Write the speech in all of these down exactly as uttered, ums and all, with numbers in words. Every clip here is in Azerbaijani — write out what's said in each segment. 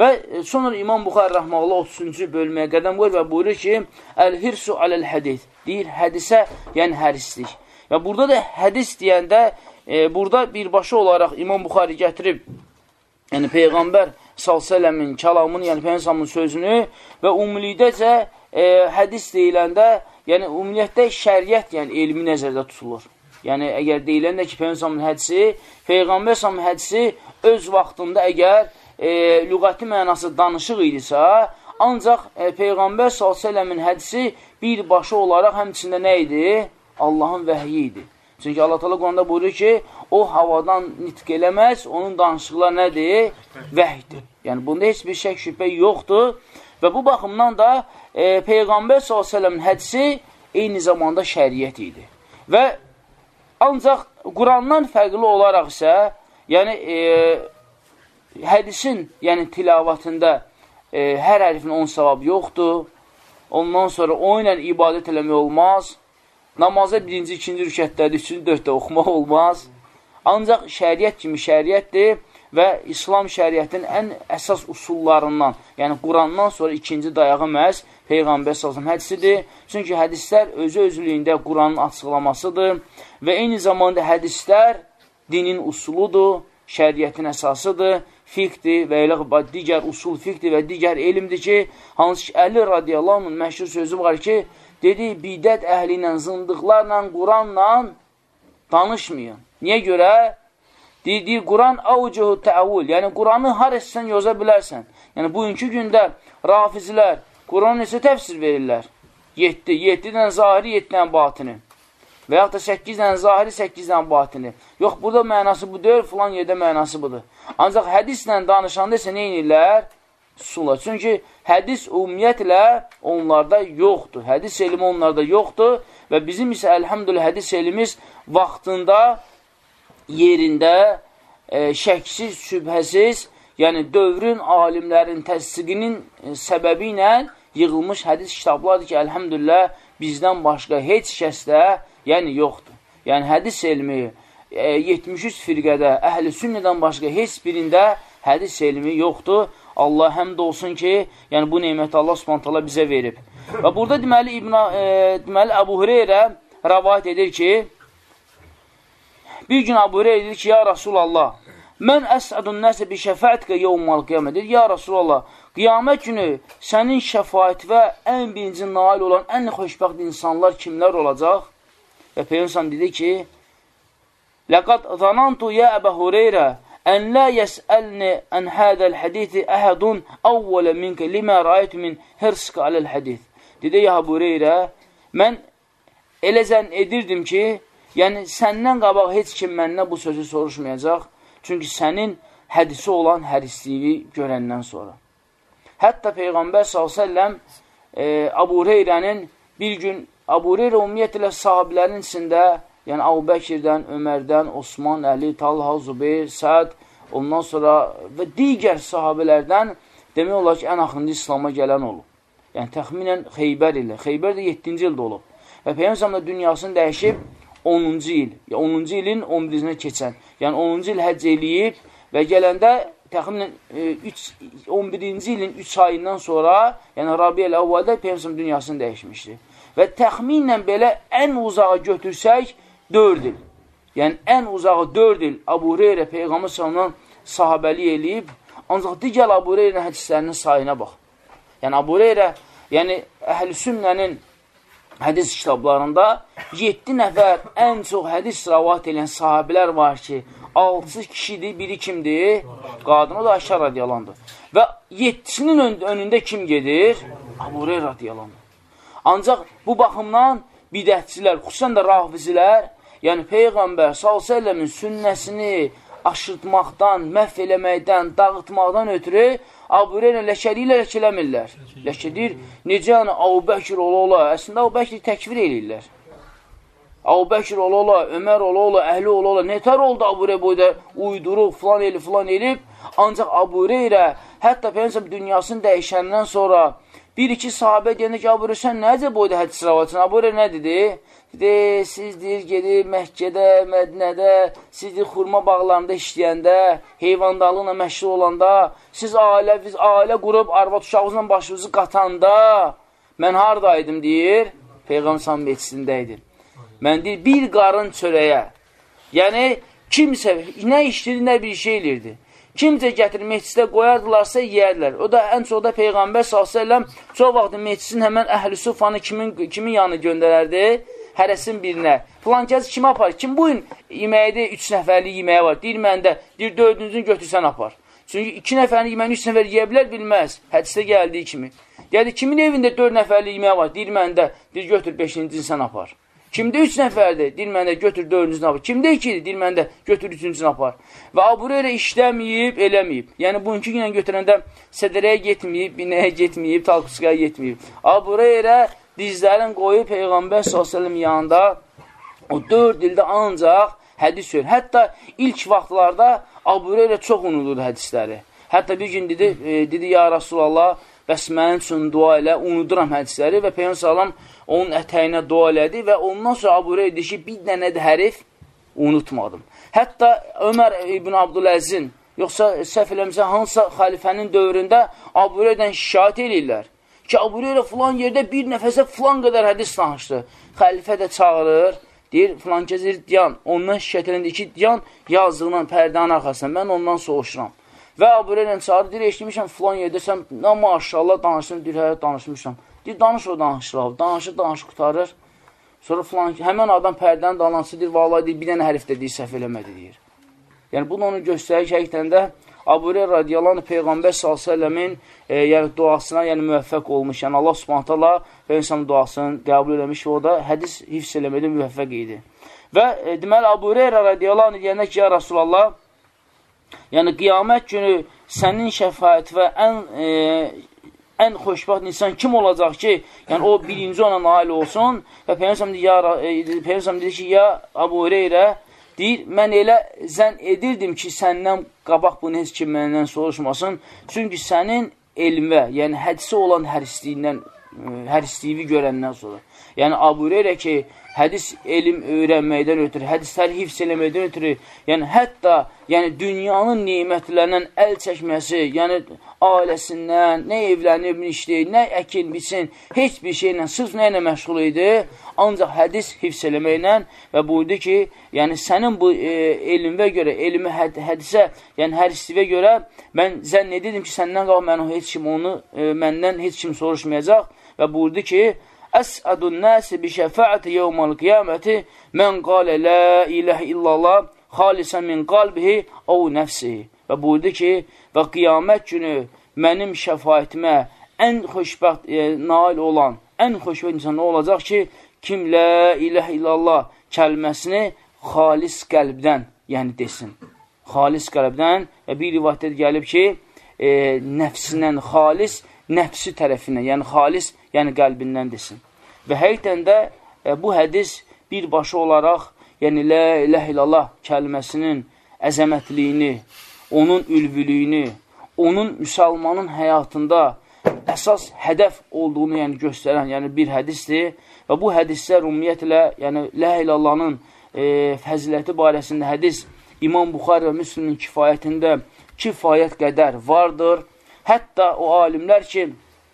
Və sonra İmam Buxari rəhməhullah otuz üçüncü bölməyə qədəm qoyur və buyurur ki, əl-hirsu aləl-hədis, deyir hədisə, yəni hərislik. Və burada da hədis deyəndə, e, burada birbaşa olaraq İmam Buxari gətirib, yəni Peyğəmbər sallallahu əleyhi və səlləmin kəlamını, yəni Peyğəmbərin sözünü və ümumilikdəcə e, hədis deyiləndə, yəni ümumiyyətdə şəriət, yəni elmi nəzərdə tutulur. Yəni əgər deyiləndə ki, Peyğəmbərin hədisi, Peyğəmbər sallallahu hədisi öz vaxtında əgər e, lüğəti mənası danışıq idisə, ancaq e, Peyğəmbər sallallahu əleyhi və səlləmin hədisi birbaşa olaraq həmçində nə idi? Allahın vəhyi idi. Çünki Allah Teala Quranda buyurur ki, o havadan nitq eləməz, onun danışıqları nədir? Vəhyidir. Yəni, bunda heç bir şək şübhə yoxdur. Və bu baxımdan da e, Peyğəmbər sallallahu əleyhi və səlləmin hədisi eyni zamanda şəriət idi. Və ancaq Qurandan fərqli olaraq isə, yəni e, hədisin, yəni tilavatında e, hər hərfin on savab yoxdur. Ondan sonra o ilə ibadət eləmək olmaz. Namaza birinci, ikinci rükətlərdə, üçüncü, dörddə oxumaq olmaz. Ancaq şəriət kimi şəriətdir və İslam şəriətinin ən əsas usullarından, yəni Qurandan sonra ikinci dayağı məhz Peyğəmbər sallallahu əleyhi və səlləm hədisidir. Çünki hədislər özü-özlüyündə Quranın açıqlamasıdır və eyni zamanda hədislər dinin usuludur, şəriətin əsasıdır, fiqdir və elə digər usul fiqdir və digər elmdir ki, hansı ki, Əli radiyallahu anh'ın məşhur sözü var ki, dedi, bidət əhli ilə, zındıqlarla, Quranla danışmayın. Niyə görə? Dedi, Quran avcuhu təavül, yəni Quranı har etsən yoza bilərsən. Yəni, bugünkü gündə rafizlər Quranı neçə təfsir verirlər? yeddi, yeddidən zahiri, yeddidən batini. Və yaxud da səkkizdən zahiri, səkkizdən batini. Yox, burada mənası bu deyil, filan yerdə mənası budur. Ancaq hədislə danışanda isə nə inirlər? Susunlar. Çünki hədis ümumiyyətlə onlarda yoxdur. Hədis elmi onlarda yoxdur və bizim isə əlhamdülillah hədis elmimiz vaxtında, yerində, e, şəksiz, şübhəsiz, yəni dövrün alimlərin təsdiqinin e, səbəbi ilə yığılmış hədis kitablardır ki, əlhamdülillah bizdən başqa heç kəsdə, yəni yoxdur. Yəni hədis elmi e, yetmiş üç firqədə, əhl-i sünnədən başqa heç birində hədis elmi yoxdur. Allah həmd olsun ki, yəni bu neyməti Allah Subhanahu taala bizə verib. Və burada deməli İbn e, deməli Əbu Hüreyrə rivayet edir ki, bir gün Əbu Hüreyrə edir ki, ya Rasulallah, mən əsədun nəsə bi şəfəətkə yevmal qiyamət. Deyir, ya Rasulallah, qiyamət günü sənin şəfaət və ən birinci nail olan ən xoşbəxt insanlar kimlər olacaq? Və Peyğəmbər dedi ki, Ləqad zanantu ya Əbu Hüreyrə ən la yəsəlni ən hədəl hədisi əhədun əvvələ minkə limə rayət min hirsqə aləl hədis. Dedi, ya Əbu Hüreyrə, mən elə zənn edirdim ki, yəni səndən qabaq heç kim məndən bu sözü soruşmayacaq. Çünki sənin hədisi olan hərisliyi görəndən sonra. Hətta Peyğəmbər sallallahu əleyhi və səlləm e, Əbu Hüreyrənin bir gün, Əbu Hüreyrə ümumiyyətlə sahabilərin içində, yəni Əbu Bəkirdən, Ömərdən, Osman, Əli, Talha, Zübeyir, Səd, ondan sonra və digər sahabələrdən demək olar ki, ən axırıncı İslama gələn olub. Yəni təxminən Xeybər ilə. Xeybər də yeddinci ildə olub. Və Peyğəmbər dünyasını dəyişib onuncu il, onuncu ilin on birinə keçən. Yəni onuncu il həcc eləyib və gələndə təxminən e, on birinci ilin üç ayından sonra, yəni Rabiəl əvvəldə Peyğəmbər dünyasını dəyişmişdi. Və təxminən belə ən uzağa götürsək, dörd il. Yəni, ən uzağı dörd il Əbu Hüreyrə Peyğəmbər sallallahu sahabəli eləyib, ancaq digər Əbu Hüreyrə hədislərinin sayına bax. Yəni, Əbu Hüreyrə, yəni Əhl-i Sünnənin hədis kitablarında yeddi nəfər ən çox hədis rəvat edən sahabələr var ki, altı kişidir, biri kimdir? Qadın, o da Ayşə radiyalandır. Və yeddisinin ön önündə kim gedir? Əbu Hüreyrə radiyalandır. Ancaq bu baxımdan bidətçilər, xüsusən də rafizilər, yəni Peyğəmbər sallallahu əleyhi və səlləmin sünnəsini aşırtmaqdan, məhv eləməkdən, dağıtmaqdan ötürü Əbu Hüreyrə ləkəli ilə ləkələmirlər. Ləkədir, necə yəni Əbu Bəkir ola ola, əslində Əbu Bəkir təkfir eləyirlər. Əbu Bəkir ola ola, Ömər ola ola, əhli ola ola, netər oldu Əbu Hüreyrə boyda uydurub, filan elib, filan elib, ancaq Əbu Hüreyrə hətta Peyğəmbər dünyasını dəyişəndən sonra bir-iki sahabə deyəndə ki, Abu Hüreyrə, sən necə boyda hədis rəvayətçisən? Abu Hüreyrə nə dedi? Dedi, siz deyir, gedib Məkkədə, Mədinədə, siz deyir, xurma bağlarında işləyəndə, heyvandarlıqla məşğul olanda, siz ailə, biz ailə qurub, arvad uşağınızla başınızı qatanda, mən haradaydım, deyir, Peyğəmbər sallallahu meclisində idi. Mən deyir, bir qarın çörəyə, yəni, kimsə, nə işləyir, nə bir şey elirdi. Kimcə gətirir, meclisdə qoyardılarsa, yeyərlər. O da ən çox da Peyğəmbər sallallahu əleyhi və səlləm çox vaxt meclisin həmən əhl-i sufanı kimin, kimin yanına göndərərdi? Hərəsin birinə. Filan kəs kimi apar? Kim bu gün yeməkdə üç nəfərli yeməyə var? Deyir, məndə, deyir, dördüncünü götürsən apar. Çünki iki nəfərin yeməyini üç nəfər yeyə bilər, bilməz. Hədisdə gəldiyi kimi. Yəni, kimin evində dörd nəfərli yeməyə var? Deyir, məndə, deyir, götür beşincini sən apar. Kimdə üç nəfərdir? Deyir, məndə götür dördüncünü apar. Kimdə ikidir? Deyir, məndə götür üçüncünü apar. Və Abu Hüreyrə işləməyib, eləməyib. Yəni, bugünkü günə götürəndə sədərəyə getməyib, binəyə getməyib, talqıskaya getməyib. Abu Hüreyrə dizlərin qoyub Peyğəmbər sallallahu əleyhi və səlləm yanında o dörd ildə ancaq hədis söylür. Hətta ilk vaxtlarda Abu Hüreyrə çox unudurdu hədisləri. Hətta bir gün dedi, e, dedi, ya Rasulallah, bəs mənim üçün dua elə, unuduram hədisləri və Peyğəmbər sallallahu onun ətəyinə dua elədi və ondan sonra Abu Hüreyrə deyir ki, bir dənə də hərif unutmadım. Hətta Ömər ibn Abdüləzin, yoxsa səhv eləmirsə, hansısa xəlifənin dövründə Abu Hüreyrədən şikayət edirlər ki, Abu Hüreyrə filan yerdə bir nəfəsə filan qədər hədis danışdı. Xəlifə də çağırır, deyir, filan kəzir, diyan, ondan şikayət edəndə ki, diyan yazığından, pərdənin arxasından, mən ondan soğuşuram. Və Abu Hüreyrəni çağırır, deyir, eşitmişəm filan yerdə, sən, nə maşallah danışdın, deyir, hə, danışmışam. Deyir, danış o danışır abi, danışır, danışır, qutarır. Sonra filan, həmən adam pərdənin dalansı deyir, vallahi deyir, bir dənə hərif də deyir, səhv eləmədi, deyir. Yəni, bunu onu göstərir ki, həqiqətən də Abu Hüreyrə radiyallahu anh Peyğəmbər sallallahu əleyhi və səlləmin e, yəni, duasına yəni, müvəffəq olmuş. Yəni, Allah subhanət hala Peyğəmbər duasını qəbul eləmiş və o da hədis hifz eləmədə müvəffəq idi. Və e, deməli, Abu Hüreyrə radiyallahu anh deyəndə ki, ya Rasulallah, yəni, qiyamət günü sənin şəfaət və ən... E, ən xoşbəxt insan kim olacaq ki, yəni o birinci ona nail olsun və Peyğəmbər dedi ki, ya Abu Hüreyrə, deyir, mən elə zənn edirdim ki, səndən qabaq bunu heç kim məndən soruşmasın, çünki sənin elmə, yəni hədisi olan hərisliyindən, hərisliyi görəndən sonra. Yəni Abu Hüreyrə ki, hədis elm öyrənməkdən ötürü, hədisləri hifz eləməkdən ötürü, yəni hətta yəni, dünyanın nimətlərindən əl çəkməsi, yəni ailəsindən, nə evlənib, nə işləyir, nə əkin, biçin, heç bir şeylə, sırf nə ilə məşğul idi, ancaq hədis hifz eləməklə və buyurdu ki, yəni sənin bu e, elmə görə, elmi həd hədisə, yəni hərisliyə görə, mən zənn edirdim ki, səndən qalıb mən heç kim onu, e, məndən heç kim soruşmayacaq və buyurdu ki, Əsədun nəsi bi şəfəəti yevmal qiyaməti mən qalə la iləhə illallah xalisən min qalbihi o nəfsihi. Və buyurdu ki, və qiyamət günü mənim şəfayətimə ən xoşbəxt e, nail olan, ən xoşbəxt insan nə olacaq ki, kim la iləhə illallah kəlməsini xalis qəlbdən, yəni desin. Xalis qəlbdən və bir rivayətdə gəlib ki, e, nəfsindən xalis, nəfsi tərəfindən, yəni xalis, yəni qəlbindən desin. Və həqiqətən də e, bu hədis birbaşa olaraq, yəni la iləhə illallah kəlməsinin əzəmətliyini, onun ülvülüyünü, onun müsəlmanın həyatında əsas hədəf olduğunu yəni, göstərən yəni, bir hədisdir. Və bu hədislər ümumiyyətlə, yəni la ilallahın e, fəziləti barəsində hədis İmam Buxari və Müslimin kifayətində kifayət qədər vardır. Hətta o alimlər ki,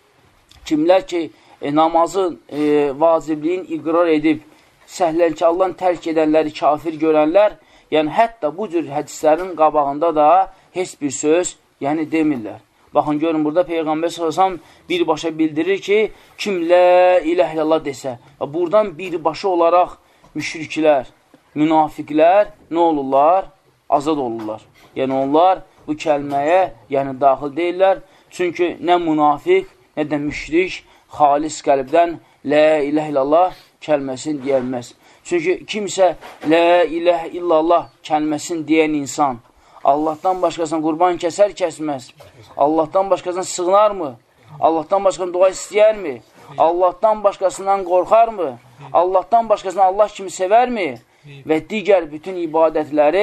kimlər ki, e, namazın e, vacibliyin iqrar edib, səhlənkarlan tərk edənləri kafir görənlər, yəni hətta bu cür hədislərin qabağında da heç bir söz, yəni demirlər. Baxın, görün, burada Peyğəmbər sallallahu əleyhi və səlləm birbaşa bildirir ki, kim la iləhə illallah desə, və buradan birbaşa olaraq müşriklər, münafiqlər nə olurlar? Azad olurlar. Yəni onlar bu kəlməyə yəni daxil deyirlər. Çünki nə münafiq, nə də müşrik xalis qəlbdən la iləhə illallah kəlməsini deyilməz. Çünki kimsə la iləhə illallah kəlməsini deyən insan Allahdan başqasına qurban kəsər, kəsməz. Allahdan başqasına sığınarmı? Allahdan başqasına dua istəyərmi? Allahdan başqasından qorxarmı? Allahdan başqasına Allah kimi sevərmi? Və digər bütün ibadətləri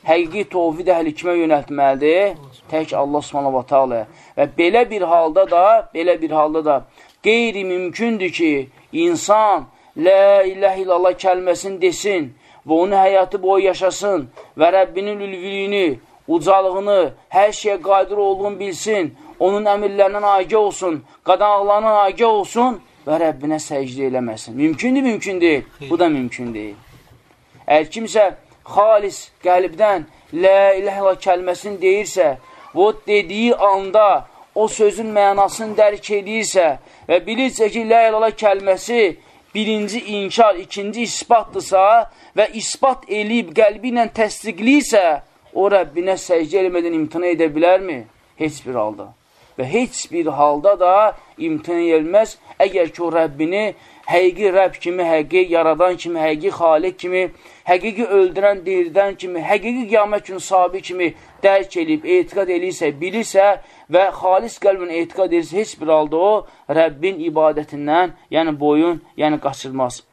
həqiqi tovhid əhli kimə yönəltməlidir? Tək Allah subhanahu wa ta'ala. Və belə bir halda da, belə bir halda da qeyri-mümkündür ki, insan La ilahe illallah kəlməsini desin və onu həyatı boyu yaşasın və Rəbbinin ülvülüyünü, ucalığını, hər şeyə qadir olduğunu bilsin, onun əmirlərindən agah olsun, qadağalarından agah olsun və Rəbbinə səcdə eləməsin. Mümkündür, mümkün deyil. Bu da mümkün deyil. Əgər kimsə xalis qəlbdən La ilahe illallah kəlməsini deyirsə, o dediyi anda o sözün mənasını dərk edirsə və bilirsə ki, La ilahe illallah kəlməsi birinci inkar, ikinci isbatdırsa və isbat eləyib qəlbi ilə təsdiqliysə, o Rəbbinə səcdə eləmədən imtina edə bilərmi? Heç bir halda. Və heç bir halda da imtina edilməz, əgər ki, o Rəbbini həqiqi Rəbb kimi, həqiqi yaradan kimi, həqiqi xaliq kimi, həqiqi öldürən, diridən kimi, həqiqi qiyamət günü sahibi kimi dərk edib, etiqad eləyirsə, bilirsə və xalis qəlbin etiqad edirsə, heç bir halda o Rəbbin ibadətindən, yəni boyun, yəni qaçırmaz.